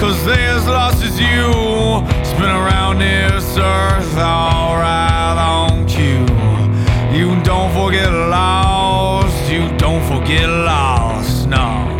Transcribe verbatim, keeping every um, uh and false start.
Cause they as lost as you spin around this earth all right on cue. You don't forget lost, you don't forget lost, no.